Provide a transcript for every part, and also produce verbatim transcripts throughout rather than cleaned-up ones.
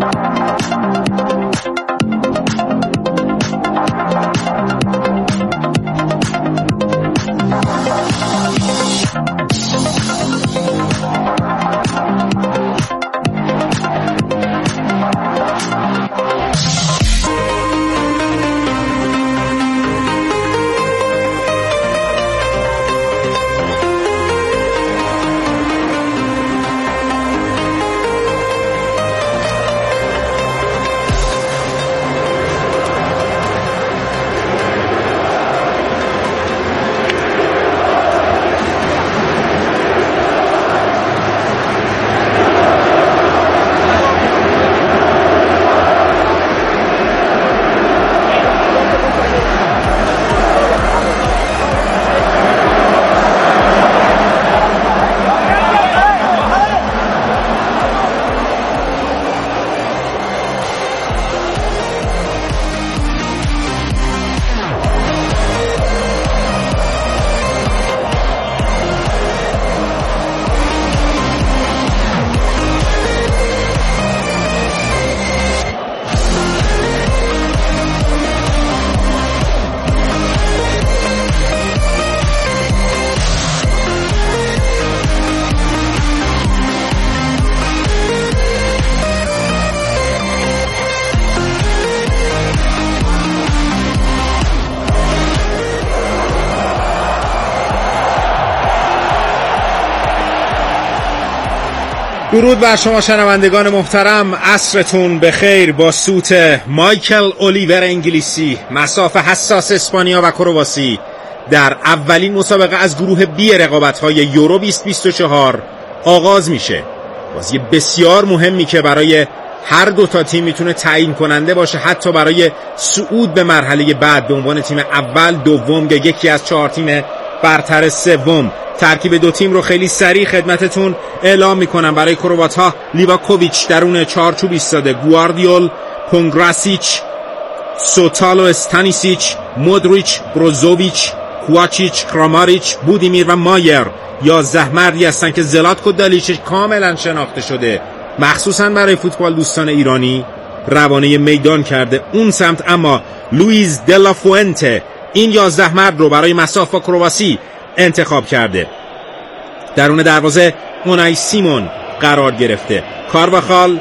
درود بر شما شنوندگان محترم، عصرتون بخیر. با سوت مایکل اولیور انگلیسی، مساف حساس اسپانیا و کرواسی در اولین مسابقه از گروه بی رقابت‌های یورو بیست بیست و چهار آغاز میشه. بازی بسیار مهمی که برای هر دو تا تیم میتونه تعیین کننده باشه، حتی برای صعود به مرحله بعد به عنوان تیم اول، دوم یا یکی از چهار تیم برتر سوم. ترکیب دو تیم رو خیلی سریع خدمتتون اعلام میکنم. برای کروات‌ها لیواکوویچ درون چارچوب ایستاده، گواردیول، پونگراسیچ، سوتالو، استانیسیچ، مودریچ، بروزوویچ، کوواچیچ، کراماریچ، بودیمیر و مایر. یازده مردی هستن که زلاتکو دالیچ کاملا شناخته شده مخصوصا برای فوتبال دوستان ایرانی روانه میدان کرده اون سمت، اما لوئیز دلافوئنته این یازده مرد رو برای مساف با کرواسی انتخاب کرده. درون دروازه اونای سیمون قرار گرفته، کارواخال،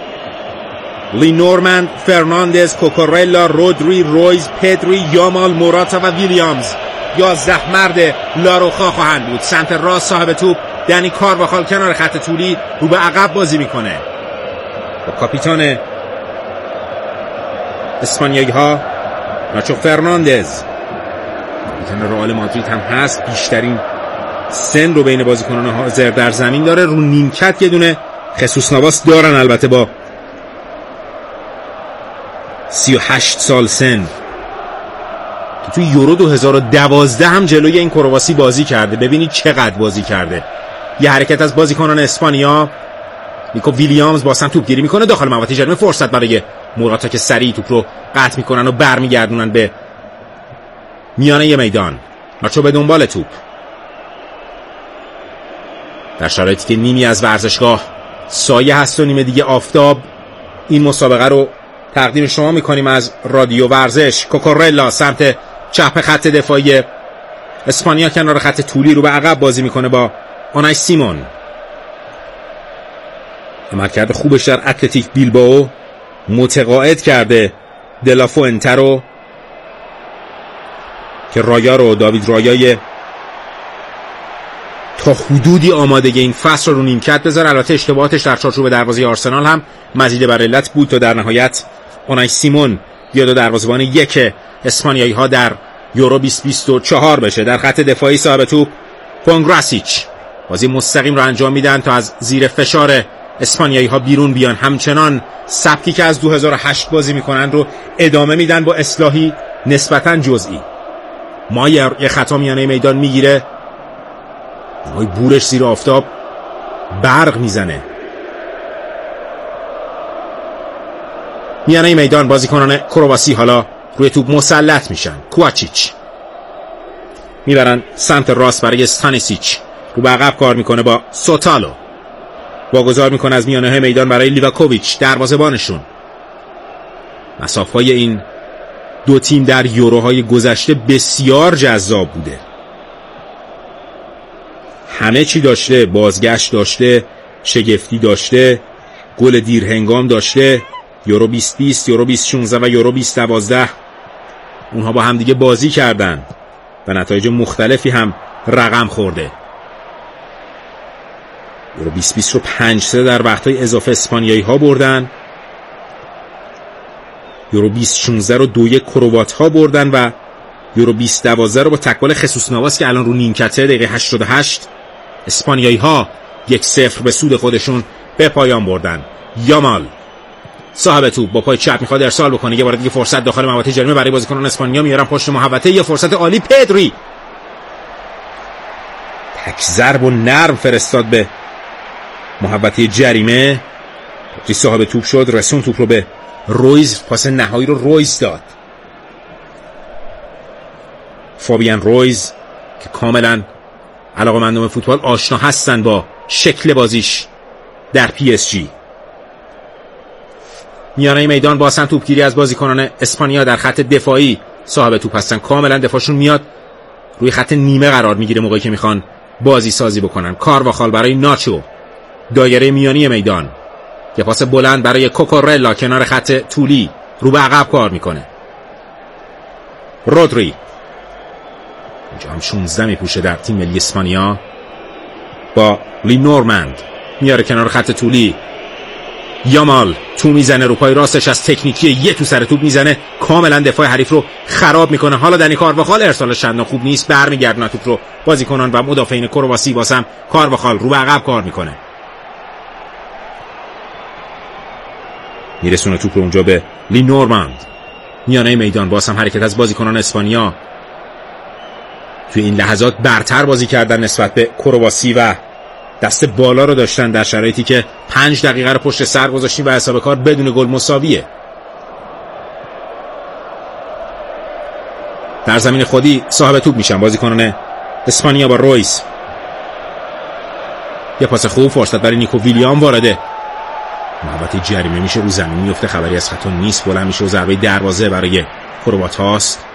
لینورمند، فرناندز، کوکورلا، رودری، رویز، پدری، یامال، موراتا و ویلیامز یازده مرد لاروخا خواهند بود. سمت راست صاحب توپ دنی کارواخال کنار خط طولی رو به عقب بازی میکنه با کاپیتان اسپانیایی ها ناچو فرناندز. کاپیتان رئال مادرید هم هست، بیشترین سن رو بین بازیکنان حاضر در زمین داره. رو نیمکت یه دونه خصوص نواس دارن، البته با سی و هشت سال سن، که توی یورو دو هزار و دوازده هم جلوی این کرواسی بازی کرده. ببینید چقدر بازی کرده. یه حرکت از بازیکنان اسپانیا، نیکو ویلیامز با سن توپگیری میکنه داخل محوطه جریمه، فرصت برای موراتا که سریع توپ رو قطع میکنن و برمیگردونن به میانه میدان. ناچو به دنبال توپ در شرایطی که نیمی از ورزشگاه سایه هست و نیمه دیگه آفتاب. این مسابقه رو تقدیم شما میکنیم از رادیو ورزش. کوکورلا سمت چپ خط دفاعی اسپانیا کنار خط طولی رو به عقب بازی میکنه با اونای سیمون. عملکرد خوبش در اتلتیک بیلبائو متقاعد کرده دلافوئنته رو که رایا رو داوید رایای تا حدودی آمادگی این فصل رو رو نیمکت بذاره. البته اشتباهاتش در چارچوب دروازه آرسنال هم مزید بر علت بود تا در نهایت اونای سیمون بیاد دروازه‌بان یک اسپانیایی ها در یورو بیست بیست و چهار بشه. در خط دفاعی صاحب توپ پونگراسیچ بازی مستقیم رو انجام میدن تا از زیر فشار اسپانیایی ها بیرون بیان. همچنان سبکی که از دو هزار و هشت بازی میکنن رو ادامه میدن با اصلاحی نسبتاً جزئی. مایر یه خطا میانه میدان میگیره، وای بورش زیر آفتاب برق میزنه. میانه میدان بازیکنان کرواسی حالا روی توپ مسلط میشن. کوواچیچ میبرن سمت راست برای استانیسیچ، رو به عقب کار میکنه با سوتالو، واگذار میکنه از میانه میدان برای لیواکوویچ دروازه‌بانشون. مسافه‌های این دو تیم در یوروهای گذشته بسیار جذاب بوده، همه چی داشته، بازگشت داشته، شگفتی داشته، گل دیر هنگام داشته، یورو بیست بیست، یورو بیست شانزده و یورو بیست دوازده اونها با هم دیگه بازی کردن و نتایج مختلفی هم رقم خورده. یورو بیست بیست رو پنج سه در وقتهای اضافه اسپانیایی ها بردن، یورو بیست شانزده رو دو یک کروات ها بردن و یورو بیست دوازده رو با تکل خصوص نواس که الان رو نیمکته دقیقه هشتاد و هشت اسپانیایی ها یک صفر به سود خودشون به پایان بردن. یامال صاحب توپ با پای چپ میخواد ارسال بکنه، یه بار دیگه فرصت داخل محوطه جریمه برای بازیکنان اسپانیا، میارن پشت محوطه، یه فرصت عالی، پدری تک ضرب و نرم فرستاد به محوطه جریمه، توی صاحب توپ شد، رسون توپ رو به رویز، پاس نهایی رو رویز داد. فابیان رویز که کاملا علاقه‌مندان فوتبال آشنا هستن با شکل بازیش در پی اس جی. میانه میدان با اصلا توپگیری از بازیکنان اسپانیا در خط دفاعی صاحب توپ هستن، کاملا دفاعشون میاد روی خط نیمه قرار میگیره موقعی که میخوان بازی سازی بکنن. کارواخال برای ناچو دایره میانی میدان، یه پاس بلند برای کوکورلا کنار خط طولی، رو به عقب کار میکنه. رودری اینجا هم شانزده میپوشه در تیم ملی اسپانیا، با لی نورماند میاره کنار خط طولی. یامال تو میزنه رو پای راستش از تکنیکی، یه تو سر توپ میزنه، کاملا دفاع حریف رو خراب میکنه. حالا دنی کارواخال ارسالش چندان خوب نیست، برمیگردونه توپ رو بازیکنان و مدافعین کرواسی، واسم کارواخال رو به عقب کار میکنه، میرسونه توپ رو اونجا به لی نورماند. میانه میدان واسم حرکت از بازیکنان اسپانیا، توی این لحظات برتر بازی کردن نسبت به کرواسی و دست بالا رو داشتن در شرایطی که پنج دقیقه رو پشت سر گذاشتیم و حساب کار بدون گل مساویه. در زمین خودی صاحب توپ میشن بازیکنان اسپانیا با رویز، یه پاس خوب، فرصت برای نیکو ویلیام وارده محوطه جریمه میشه، رو زمین میفته، خبری از خطا نیست، بلند میشه و ضربه دروازه برای کروات هاست.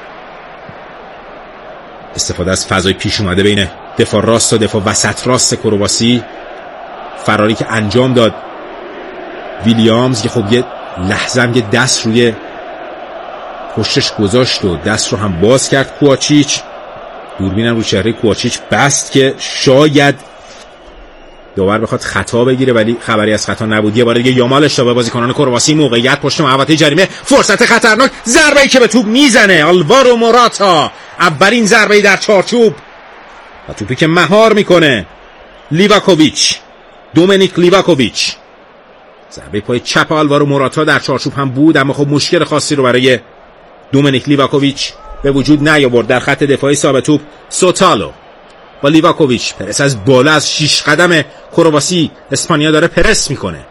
استفاده از فضای پیش اومده بین دفاع راست و دفاع وسط راست کرواسی، فراری که انجام داد ویلیامز که خب یه لحظه هم یه دست روی پشتش گذاشت و دست رو هم باز کرد کوواچیچ، دوربینم رو چهره کوواچیچ بست که شاید داور بخواد خطا بگیره، ولی خبری از خطا نبود. یه بار دیگه یامال اشتباه بازیکنان کرواسی، موقعیت پشت محوطه جریمه، فرصت خطرناک، ضربه‌ای که به توپ میزنه آلوارو موراتا، اولین ضربه‌ای در چارچوب و توپی که مهار میکنه لیواکوویچ، دومینیک لیواکوویچ. ضربه پای چپ آلوارو موراتا در چارچوب هم بود، اما خب مشکل خاصی رو برای دومینیک لیواکوویچ به وجود نیاورد. در خط دفاعی صاحب توپ سوتالو با لیواکوویچ، پرس از بالا از شش قدم کرواسی اسپانیا داره پرس میکنه.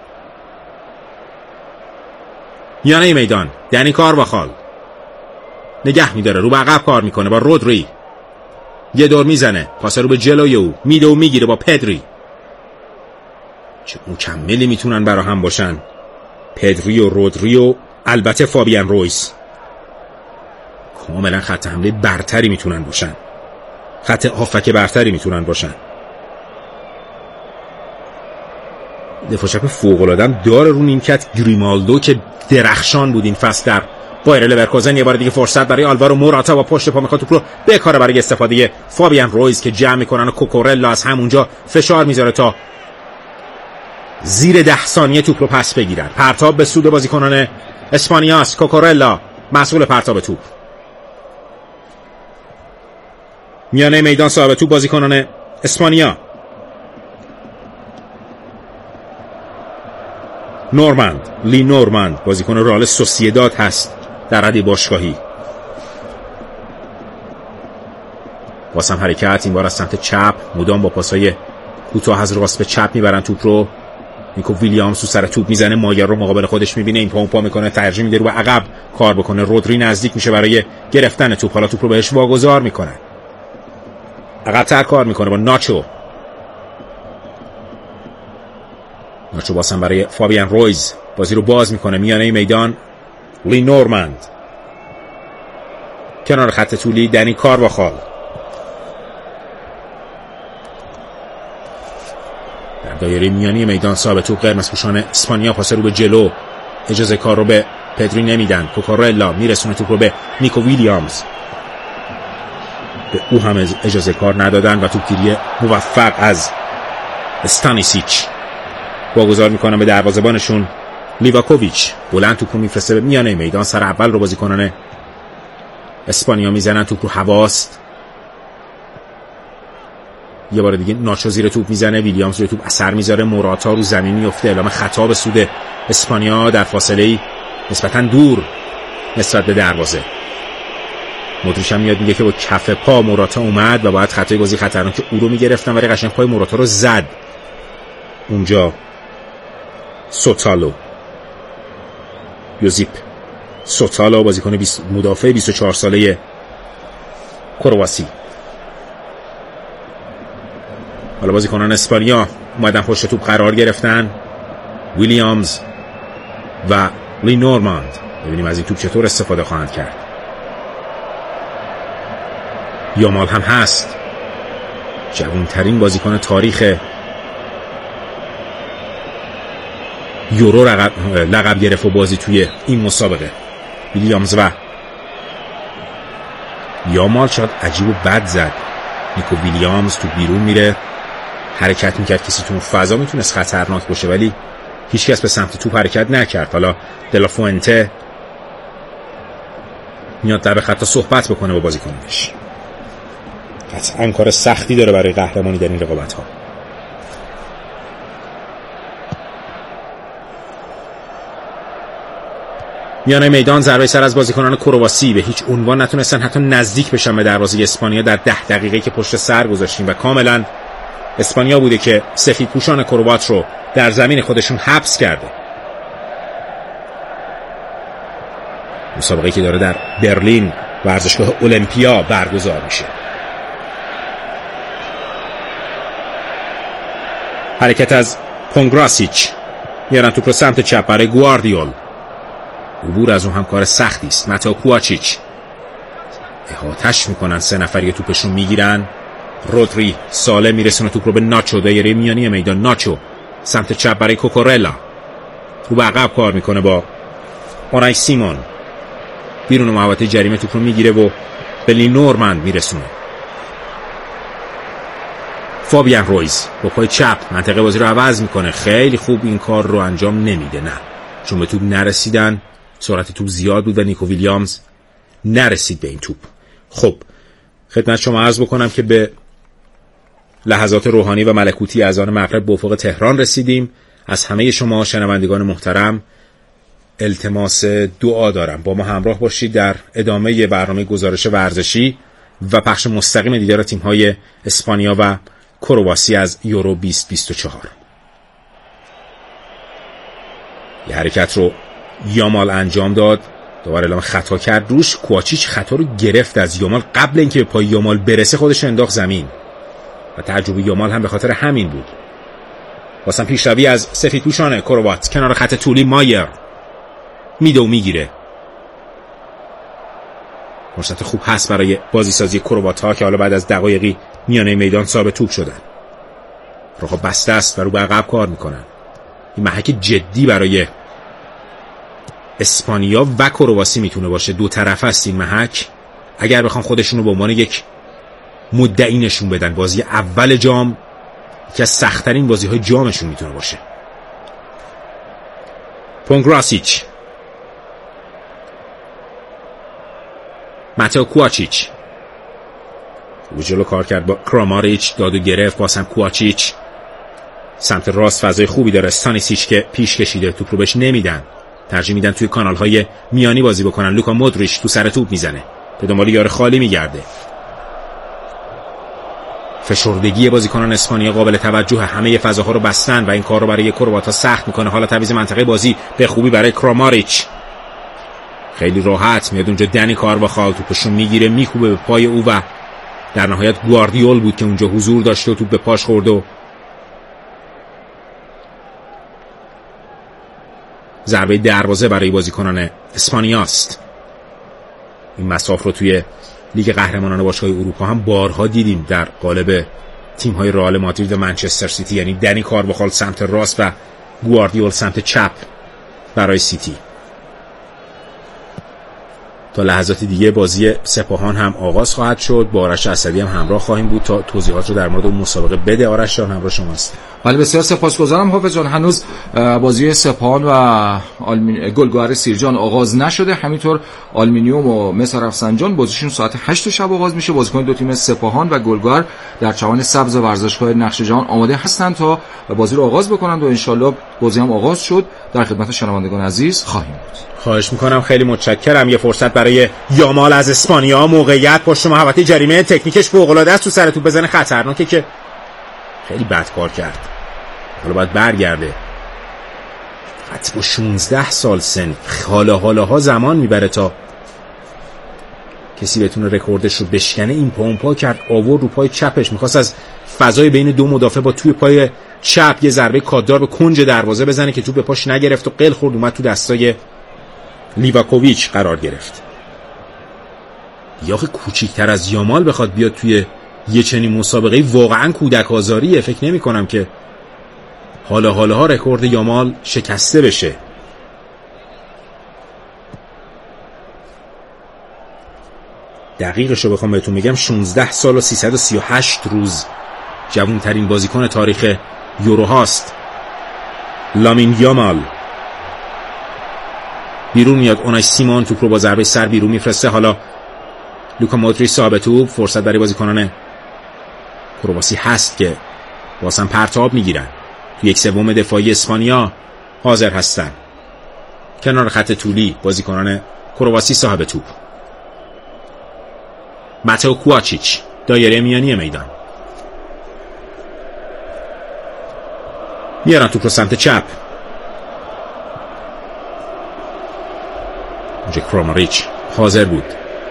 میانه میدان دنی کارواخال نگه میداره، رو به عقب کار میکنه با رودری، یه دور میزنه، پاس رو به جلوی او میده و میگیره با پدری. چه مکملی میتونن برا هم باشن پدری و رودری و البته فابیان رویز، کاملا خط حمله برتری میتونن باشن، خط هافک برتری میتونن باشن. دفاع چپ فوق‌العاده داره رو نیمکت گریمالدو که درخشان بود این فصل در بایر لورکوزن. یه بار دیگه فرصت برای آلوارو موراتا با پشت پا میخواد توپ رو بکاره برای استفاده فابیان رویز که جمع میکنن و کوکورلا از همونجا فشار میذاره تا زیر ده ثانیه توپ رو پس بگیرن. پرتاب به سود بازیکنان اسپانیاست، کوکورلا مسئول پرتاب توپ. میانه میدان صاحب توپ بازیکنان اسپانیا، نورماند، لی نورماند بازیکن رئال سوسییداد هست در حد باشگاهی. واسم حرکت این بار از سمت چپ، مدام با پاسای کوتاه از راست به چپ میبرن توپ رو. نیکو ویلیامز تو سر توپ میزنه، مایر رو مقابل خودش میبینه، این پا اون پا میکنه، ترجیح میده رو به عقب کار بکنه. رودری نزدیک میشه برای گرفتن توپ، حالا توپ رو بهش واگذار میکنه، عقب‌تر کار میکنه با ناچو. ناچو باسم برای فابیان رویز بازی رو باز میکنه. میانه میدان لی نورماند کنار خط طولی، دنی کارواخال در دایره میانی میدان صاحب توپ قرمز پوشان اسپانیا پاس رو به جلو، اجازه کار رو به پدری نمیدن. کوکورلا میرسونه توپ رو به نیکو ویلیامز، به او هم اجازه کار ندادن و توپگیری موفق از استانیسیچ. واگذار میکنن به دروازه‌بانشون لیواکوویچ، بلند توپ رو میفرسته به میانه میدان. سر اول رو بازیکنان اسپانیا میزنن، توپ رو هواست. یه بار دیگه ناچو زیر توپ میزنه، ویلیامز روی توپ اثر میذاره، موراتا رو زمین میفته. اعلام خطا به سود اسپانیا در فاصله نسبتا دور نسبت به دروازه. مودریچ هم میاد میگه که با کف پا موراتا اومد و باید خطای بازی خطرناک او رو میگرفتن، ولی قشنگ پای موراتا رو زد اونجا. سوتالو یوزیپ سوتالو بازیکن مدافع بیست و چهار ساله کرواسی. حالا بازیکنان اسپانیا اومدن پشت توپ قرار گرفتن، ویلیامز و لی نورماند. ببینیم از این توپ چطور استفاده خواهند کرد. یامال هم هست، جوانترین بازیکن تاریخ یورو لقب گرفت و بازی توی این مسابقه. ویلیامز و یامال شاید عجیب و بد زد. نیکو ویلیامز تو بیرون میره، حرکت میکرد، کسی تو فضا میتونست خطرناک باشه ولی هیچ کس به سمت توپ حرکت نکرد. حالا دلافوئنته میاد در به خطا صحبت بکنه با بازیکنش. قطعا کار سختی داره برای قهرمانی در این رقابت ها. میانه میدان ضربه سر از بازیکنان کرواسی، به هیچ عنوان نتونستن حتی نزدیک بشن به دروازه اسپانیا در ده دقیقه که پشت سر گذاشتیم و کاملا اسپانیا بوده که سفید پوشان کروات رو در زمین خودشون حبس کرده. مسابقه که داره در برلین ورزشگاه المپیا برگزار میشه. حرکت از پونگراسیچ، میارن توپ رو سمت چپ برای گواردیول. عبور از اون هم کار سختی است. ماتئو کوواچیچ احاطه‌اش میکنن، سه نفری توپشون میگیرن. رودری سالم میرسونه توپ رو به ناچو، دایره میانی میدان. ناچو سمت چپ برای کوکورلا، رو به عقب کار میکنه با اونای سیمون، بیرون محوطه جریمه توپ رو میگیره و به لی نورماند میرسونه. فابیان رویز با پای چپ منطقه بازی رو عوض میکنه. خیلی خوب این کار رو انجام نمیده، نه چون به توپ نرسیدن، سرعت توپ زیاد بود و نیکو ویلیامز نرسید به این توپ. خب خدمت شما عرض بکنم که به لحظات روحانی و ملکوتی از آن مغرب به افق تهران رسیدیم. از همه شما شنوندگان محترم التماس دعا دارم. با ما همراه باشید در ادامه برنامه گزارش ورزشی و پخش مستقیم دیدار تیم‌های اسپانیا و کرواسی از یورو بیست بیست و چهار. یه حرکت رو یامال انجام داد، دوباره اعلام خطا کرد روش. کوواچیچ خطا رو گرفت از یامال، قبل اینکه به پای یامال برسه خودش انداخت زمین و تعجب یامال هم به خاطر همین بود. واسه پیشروی از سفیدپوشان کروات کنار خط طولی، مایر میده و میگیره. فرصت خوب هست برای بازی سازی کروات ها که حالا بعد از دقایقی میانه میدان صاحب توپ شدن. راه بسته است و رو به عقب کار میکنن. این محک جدی برای اسپانیا و کرواسی میتونه باشه. دو طرف است این محک. اگر بخوان خودشونو به عنوان یک مدعی نشون بدن، بازی اول جام که از سخت‌ترین بازی‌های جامشون میتونه باشه. پونگراسیچ، ماتئو کوواچیچ رو جلو کار کرد با کراماریچ، داد و گرفت. بازم کوواچیچ سمت راست فضای خوبی داره. استانیسیچ که پیش کشیده، توپ رو بهش نمیدن، ترجیح میدن توی کانال‌های میانی بازی بکنن. لوکا مودریچ تو سر توپ میزنه، به دنبال یار خالی میگرده. فشردگی بازیکنان اسپانیا قابل توجه، همه فضاها رو بستن و این کار رو برای کرواتا سخت میکنه. حالا تعویض منطقه بازی به خوبی برای کراماریچ، خیلی راحت میاد اونجا. دنی کارواخال توپشون میگیره، میکوبه به پای او و در نهایت گواردیول بود که اونجا حضور داشته و توپ به پاش خورد و ضربه دروازه برای بازیکنان اسپانیاست. این مساف رو توی لیگ قهرمانان باشگاه اروپا هم بارها دیدیم در قالب تیم‌های رئال مادرید و منچستر سیتی، یعنی دنی کارواخال سمت راست و گواردیول سمت چپ برای سیتی. تا لحظات دیگه بازی سپاهان هم آغاز خواهد شد. با آرش اسدی هم همراه خواهیم بود تا توضیحات رو در مورد اون مسابقه بده. آرش جان همراه شماست. بله بسیار سپاسگزارم حافظ جان. هنوز بازی سپاهان و آلمین... گلگهر سیرجان آغاز نشده. همینطور آلومینیوم و مس رفسنجان بازیشون ساعت هشت شب آغاز میشه. بازیکن دو تیم سپاهان و گلگهر در چمن سبز ورزشگاه نقش جهان آماده هستند تا بازی رو آغاز بکنند و ان شاءالله بازی هم آغاز شد در خدمت شنوندگان عزیز خواهیم بود. خواهش میکنم، خیلی متشکرم. یه فرصت برای یامال از اسپانیا. موقعیت پشت محوطه جریمه، تکنیکش فوق العاده است، تو سر توپ بزنه خطرناکه که خیلی بد کار کرد. حالا باید برگرده. حتی با شانزده سال سن حالا حالا ها زمان میبره تا کسی بتونه رکوردش رو بشکنه. این پا اون پا کرد، آورد رو پای چپش، میخواست از فضای بین دو مدافع با توی پای چپ یه ضربه کاددار به کنج دروازه بزنه که توپ به پاش نگرفت و قل خورد، اومد تو دستای لیواکوویچ قرار گرفت. یا آخه کوچیک‌تر از یامال بخواد بیاد توی یه چنین مسابقه واقعا کودک آزاریه. فکر نمی کنم که حالا حالا ها رکورد یامال شکسته بشه. دقیقش رو بخوام بهتون بگم شانزده سال و سیصد و سی و هشت روز جوان ترین بازیکن تاریخ یورو هاست لامین یامال. بیرون میاد، اونای سیمون توپ رو با ضربه سر بیرون میفرسته. حالا لوکا مودریچ صاحب توپ، فرصت برای بازیکنان کرواسی هست که واسه پرتاب میگیرن. تو یک سوم دفاعی اسپانیا حاضر هستن. کنار خط طولی بازیکنان کرواسی صاحب توپ. ماتئو کوواچیچ دایره میانی میدان. میارن توپ رو سمت چپ. اونجا کراماریچ حاضر بود.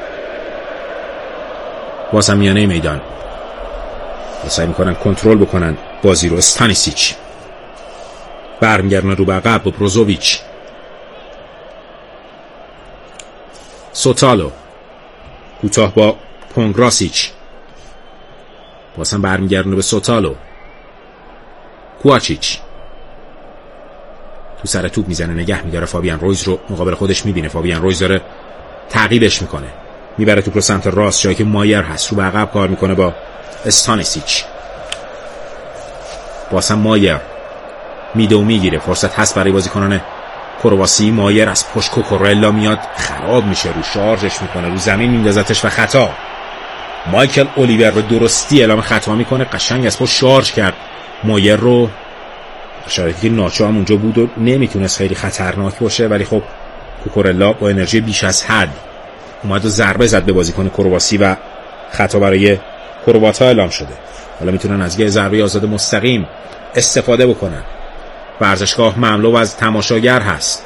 واسه میانه میدان سعی میکنن کنترل بکنن بازی رو. استانیسیچ برمیگردن رو به عقب با بروزوویچ. سوتالو کوتاه با پونگراسیچ، واسه برمیگردن به سوتالو. کوواچیچ تو سر توپ میزنه، نگه میداره. فابیان رویز رو مقابل خودش میبینه. فابیان رویز داره تعقیبش میکنه، میبره توپ رو سمت راست جایی که مایر هست، رو به عقب کار میکنه با استانیسیچ. واسه مایر میدو میگیره. فرصت هست برای بازیکنان کرواسی. مایر از پشت کوکورلا میاد، خراب میشه، رو شارژش میکنه، رو زمین میندازتش و خطا. مایکل اولیور رو درستی اعلام خطا میکنه. قشنگ از پشت شارژ کرد مایر رو، شرایطی که ناچو هم اونجا بود و نمیتونست خیلی خطرناک باشه، ولی خب کوکورلا با انرژی بیش از حد اومد و ضربه زد به بازیکن کرواسی و خطا برای کرواتا اعلام شده. حالا میتونن از یه ضربه آزاد مستقیم استفاده بکنن. ورزشگاه مملو از تماشاگر هست.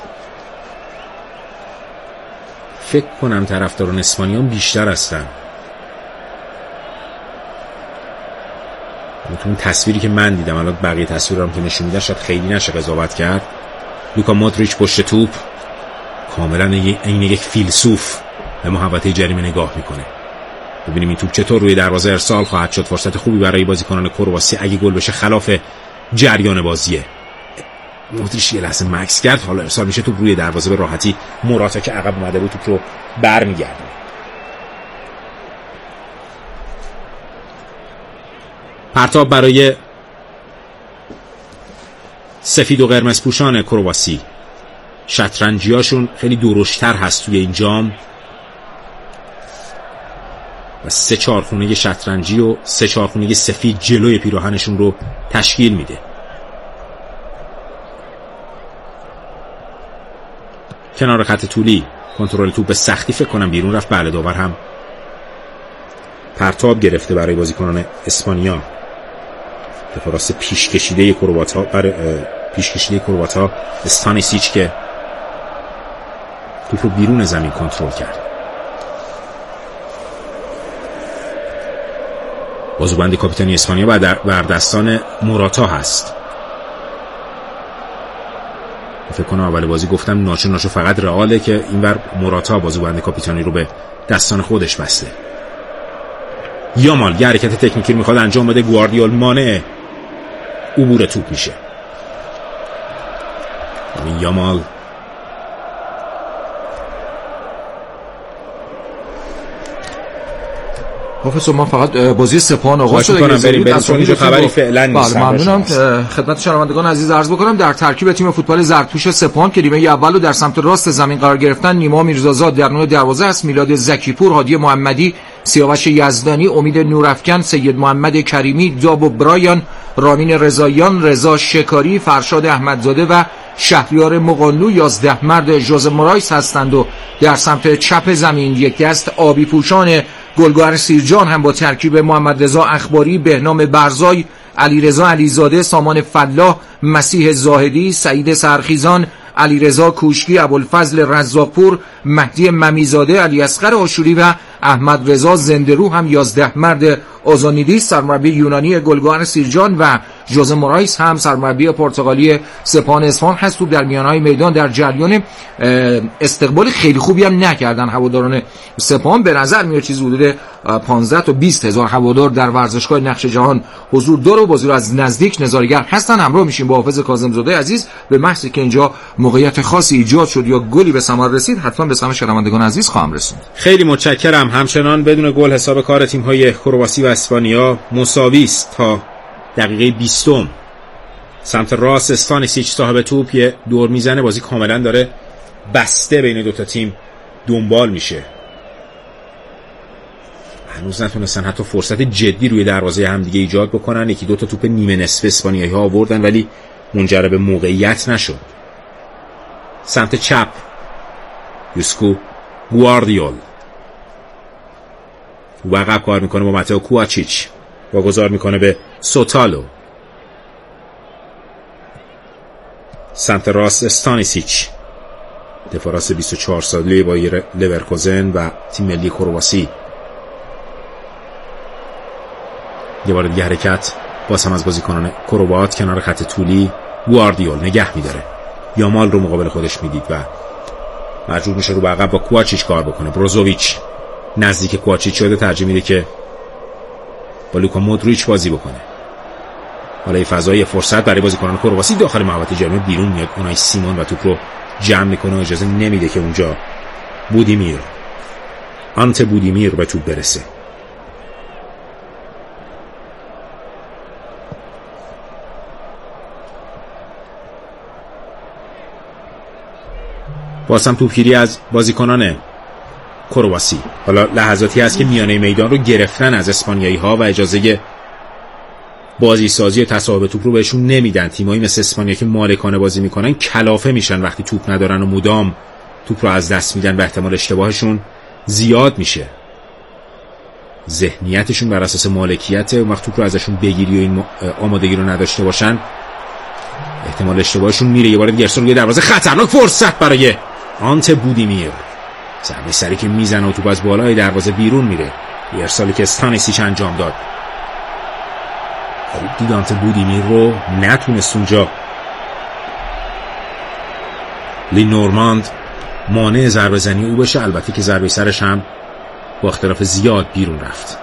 فکر کنم طرفداران اسپانیا بیشتر هستن. اون تصویری که من دیدم، الان بقیه تصویرام که نشون میدن شاید خیلی نشه قضاوت کرد. لوکا مودریچ پشت توپ کاملا این یک فیلسوف به محوطه جریمه نگاه میکنه. ببینیم این توپ چطور روی دروازه ارسال خواهد شد. فرصت خوبی برای بازیکنان کرواسی اگه گل بشه خلاف جریان بازیه. مودریچ یه لحظه مکس کرد، حالا ارسال میشه، توپ روی دروازه به راحتی موراتا که عقب اومده بود توپ رو برمیگردونه. پرتاب برای سفید و قرمز پوشان کرواسی. شطرنجیاشون خیلی درشتر هست توی این جام و سه چهارخونه شطرنجی و سه چهارخونه سفید جلوی پیراهنشون رو تشکیل میده. کنار خط طولی کنترل توپ به سختی فکر کنم بیرون رفت. بله داور هم پرتاب گرفته برای بازیکنان اسپانیا. به راست پیش کشیده کرواتا برای پیش کشیده کرواتا استانیسیچ که توپ رو بیرون زمین کنترل کرد. بازوبند کاپیتانی اسپانیا بر دستان موراتا هست. فکر کنم اول بازی گفتم ناچو ناچو فقط رئاله که اینور موراتا بازوبند کاپیتانی رو به دستان خودش بسته. یامال یه حرکت تکنیکی میخواد انجام بده، گواردیول مانع عبور توپ میشه. یامال پروفسور ما فقط بازی سپاهان آغاز شده که بریم بریم چون اینجا خبری فعلا نیست. ممنونم. خدمت شنوندگان عزیز عرض بکنم در ترکیب تیم فوتبال زرتوش سپاهان که نیمه اول رو در سمت راست زمین قرار گرفتن نیما میرزازاد در نوع دروازه است، میلاد زکیپور، هادی محمدی، سیاوش یزدانی، امید نورافکن، سید محمد کریمی، دابو برایان، رامین رضاییان، رضا شکاری، فرشاد احمدزاده و شهریار مقانلو یازده مرد ژوزه مورایس هستند و در سمت چپ زمین یک دست آبی پوشان گلگهر سیرجان هم با ترکیب محمد رضا اخباری، بهنام برزای، علیرضا علیزاده، سامان فلاح، مسیح زاهدی، سعید سرخیزان، علیرضا کوشکی، ابوالفضل رزاقپور، مهدی ممیزاده، علی اصغر آشوری و احمد رضا زندرو هم یازده مرد آزانیدی سرمربی یونانی گلگهر سیرجان و ژوزه مورایس هم سرمربی پرتغالی سپاهان اصفهان هست. تو در میانهای میدان در جریان استقبال خیلی خوبی هم نکردن هواداران سپاهان. به نظر میاد چیزی حدود پانزده تا بیست هزار هوادار در ورزشگاه نقش جهان حضور داره و بازی رو از نزدیک نظاره‌گر هستن. همراه میشیم با حافظ کاظم‌زاده عزیز. به محض که اینجا موقعیت خاصی ایجاد شد یا گلی به ثمر رسید حتما به سمع شنوندگان عزیز خواهم رسوند. خیلی متشکرم. همچنان بدون گل حساب کار تیم‌های کرواسی و اسپانیا مساوی است تا دقیقه بیستم. سمت راست استانیسیچ صاحب توپ یه دور میزنه، بازی کاملا داره بسته بین دوتا تیم دنبال میشه. هنوز نتونستن حتی فرصت جدی روی دروازه هم دیگه ایجاد بکنن. یکی دوتا توپ نیمه نصف اسپانیایی ها آوردن ولی منجر به موقعیت نشد. سمت چپ یوسکو گواردیول وقف کار میکنه با ماتئو کوواچیچ، واگذار میکنه به سوتالو. سمت راست استانیسیچ، دفاع راست بیست و چهار ساله با لورکوزن و تیم ملی کرواسی. یه بار دیگه حرکت باز هم از بازیکنان کروات کنار خط طولی. گواردیول نگه میداره، یامال رو مقابل خودش میدید و مجبور میشه رو به عقب با کوواچیچ کار بکنه. بروزوویچ نزدیک کوواچیچ شده، ترجیح میده که با لوکا مودریچ بازی بکنه. حالا این فضای فرصت برای بازیکنان کرواسی داخل محوطه جریمه بیرون میاد. اونای سیمون و توپ رو جمع میکنه و اجازه نمیده که اونجا بودیمیر آنت بودیمیر به توپ برسه. بازم توپگیری از بازیکنان کرواسی. حالا لحظاتی هست که میانه میدان رو گرفتن از اسپانیایی ها و اجازه بازی سازی و تصاحب توپ رو بهشون نمیدن. تیمایی مثل اسپانیا که مالکانه بازی میکنن کلافه میشن وقتی توپ ندارن و مدام توپ رو از دست میدن و احتمال اشتباهشون زیاد میشه. ذهنیتشون بر اساس مالکیته و وقتی توپ رو ازشون بگیری و این آمادگی رو نداشته باشن احتمال اشتباهشون میره. یه بار دیگه ارسال روی دروازه، خطرناک فرصت برای آنت بودیمیر، ضربه سری که میزنه و توپ از بالای دروازه بیرون میره. یه ارسالی که استانیسیچ انجام داد. خوب دید آنت بودیمیر رو، نتونست اونجا لی نورماند مانع ضربه زنی او بشه. البته که ضربه سرش هم با اختلاف زیاد بیرون رفت.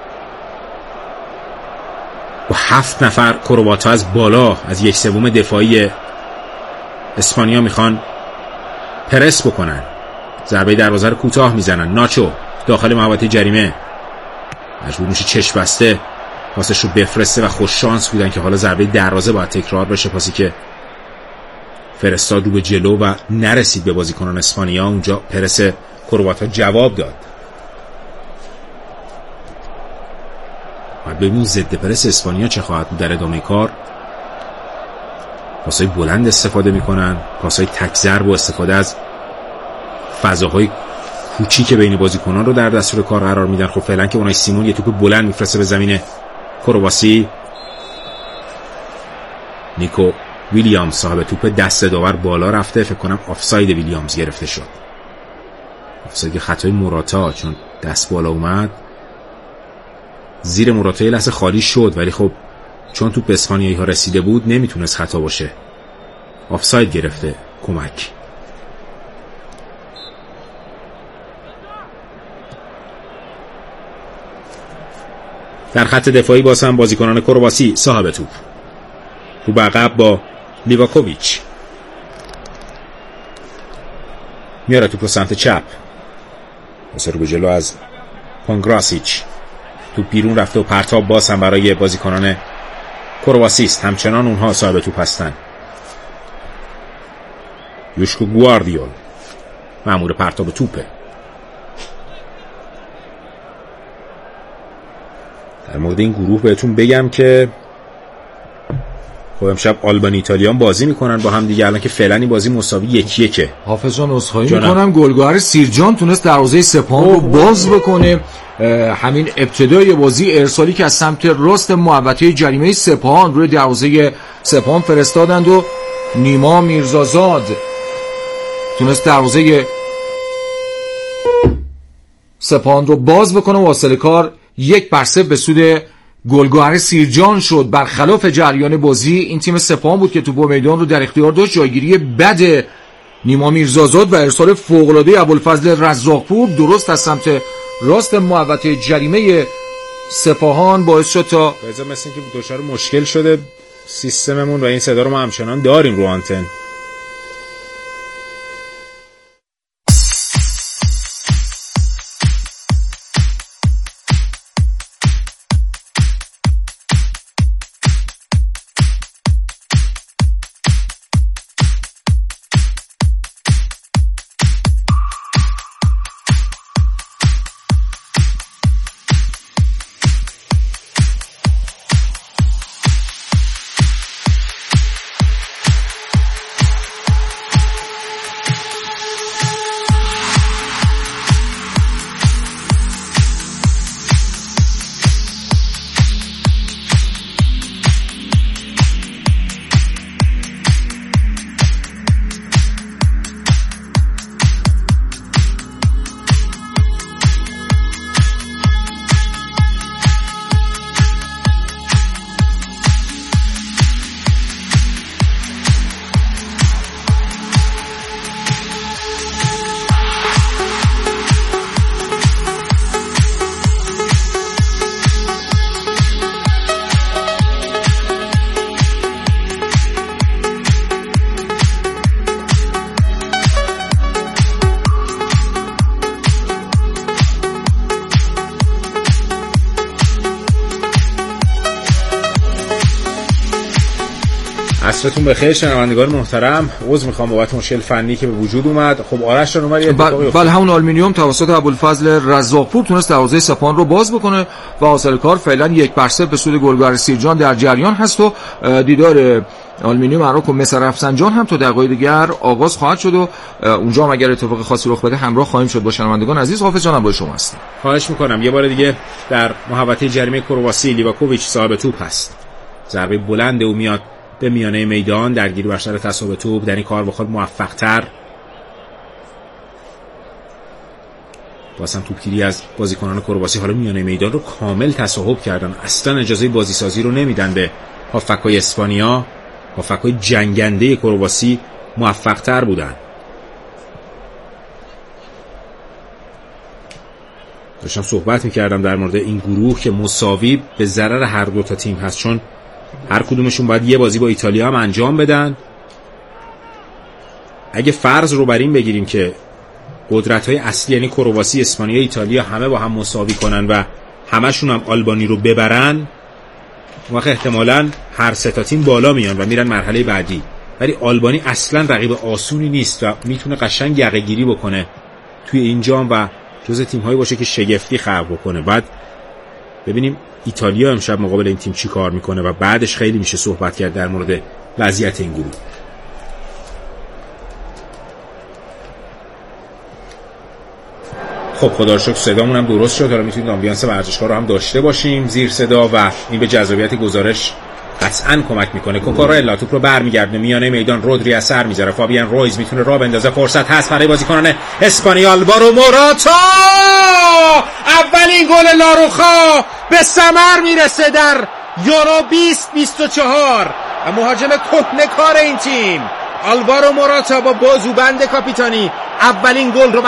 با هفت نفر کرواتا از بالا از یک سوم دفاعی اسپانیا میخوان پرس بکنن. ضربه دروازه رو کوتاه میزنن. ناچو داخل محوطه جریمه مجبور میشه چشم بسته پاسش رو بفرسته و خوش شانس بودن که حالا ضربه دروازه باید تکرار بشه. پاسی که فرستاد رو به جلو و نرسید به بازیکنان اسپانیا. اونجا پرس کرواتا جواب داد. باید ببینیم ضد پرس اسپانیا چه خواهد بود در ادامه کار. پاسای بلند استفاده میکنن، پاسای تک ضرب و استفاده از فضاهای کوچیک بین بازیکنان رو در دستور کار قرار میدن. خب فعلا که اونای سیمون یه توپ بلند میفرسته به زمین کرواسی. نیکو ویلیامز صاحب توپ دست داور بالا رفته. فکر کنم آفساید ویلیامز گرفته شد. آفساید خطای موراتا، چون دست بالا اومد زیر موراتا یه لحظه خالی شد ولی خب چون توپ به اسپانیایی ها رسیده بود نمیتونست خطا باشه. آفساید گرفته کمک. در خط دفاعی باز هم بازیکنان کرواسی صاحب توپ. توپ عقب با لیواکوویچ. میاره توپ رو سمت چپ. بسر به جلو از پانگراسیچ. توپ بیرون رفته و پرتاب باز هم برای بازیکنان کرواسی است. همچنان اونها صاحب توپ هستن. یوشکو گواردیول مأمور پرتاب توپه. در مورد این گروه بهتون بگم که خب امشب آلبانی ایتالیان بازی میکنن با هم دیگه، الان که فعلا این بازی مساوی یکی یکه. حافظ جان عذرخواهی میکنم، گلگهر سیرجان تونست دروازه سپاهان رو باز بکنه. همین ابتدای بازی ارسالی که از سمت راست محوطه جریمه سپاهان روی دروازه سپاهان فرستادند و نیما میرزازاد تونست دروازه سپاهان رو باز بکنه. واصل کار یک بر صفر به سود گلگهر سیرجان شد. برخلاف جریان بازی این تیم سپاهان بود که توپ میدان رو در اختیار داشت. جایگیری بد نیما میرزازاد و ارسال فوق‌العاده ابوالفضل رزاقپور درست از سمت راست محوطه جریمه سپاهان باعث شد تا بذار مثل که دچار مشکل شده سیستممون و این صدا رو ما همچنان داریم رو آنتن. عصرتون بخیر شنوندگان محترم. عذر میخوام بابت مشکل فنی که به وجود اومد. خب آرش جان اومد یه اتفاقی افتاد. بله همون آلومینیوم توسط ابوالفضل رزاقپور تونست دروازه سپاهان رو باز بکنه و حاصل کار فعلا یک بر صفر به سود گلگهر سیرجان در جریان هست و دیدار آلومینیوم عراق و مصر رفسنجان هم تا دقایق دیگر آغاز خواهد شد و اونجا هم اگر اتفاق خاصی رخ بده همراه خواهیم شد با شنوندگان عزیز. حافظ جانم با شما هستم. خواهش میکنم. یه بار دیگه در محوطه جریمه کرواسی لیواکوویچ صاحب توپ هست. ضربه بلند او میاد به میانه میدان، درگیری بر سر تصاحب توپ، در این کار بخواد موفق تر. واسم توپگیری از بازیکنان کرواسی حالا میانه میدان رو کامل تصاحب کردن، اصلا اجازه بازی سازی رو نمیدن به هافبک‌های اسپانیا. هافبک‌های جنگنده کرواسی موفق تر بودن. داشتم صحبت میکردم در مورد این گروه که مساوی به ضرر هر دو تا تیم هست، چون هر کدومشون باید یه بازی با ایتالیا هم انجام بدن. اگه فرض رو بر این بگیریم که قدرت‌های اصلی یعنی کرواسی، اسپانیا، ایتالیا همه با هم مساوی کنن و همشون هم آلبانی رو ببرن، وقت احتمالاً هر سه تا تیم بالا میان و میرن مرحله بعدی. ولی آلبانی اصلاً رقیب آسونی نیست و میتونه قشنگ یقه‌گیری بکنه توی این جام و جزء تیم‌هایی باشه که شگفتی خلق بکنه. بعد ببینیم ایتالیا امشب مقابل این تیم چی کار میکنه و بعدش خیلی میشه صحبت کرد در مورد وضعیت این گروه. خب خدا رو شکر صدامون هم درست شد. حالا میتونید آمبیانس ورزشگاه رو هم داشته باشیم زیر صدا و این به جذابیت گزارش قطعاً کمک میکنه. کوکارلا توپ رو برمیگردونه میانه میدان، رودری اثر میذاره، فابیان رویز میتونه راه بندازه، فرصت هست برای بازیکنان اسپانیال. بارو موراتا اولین گل لاروخا به ثمر میرسه در یورو بیست بیست و چهار. مهاجم کهنه کار این تیم آلوارو موراتا با بازوبند کاپیتانی اولین گل رو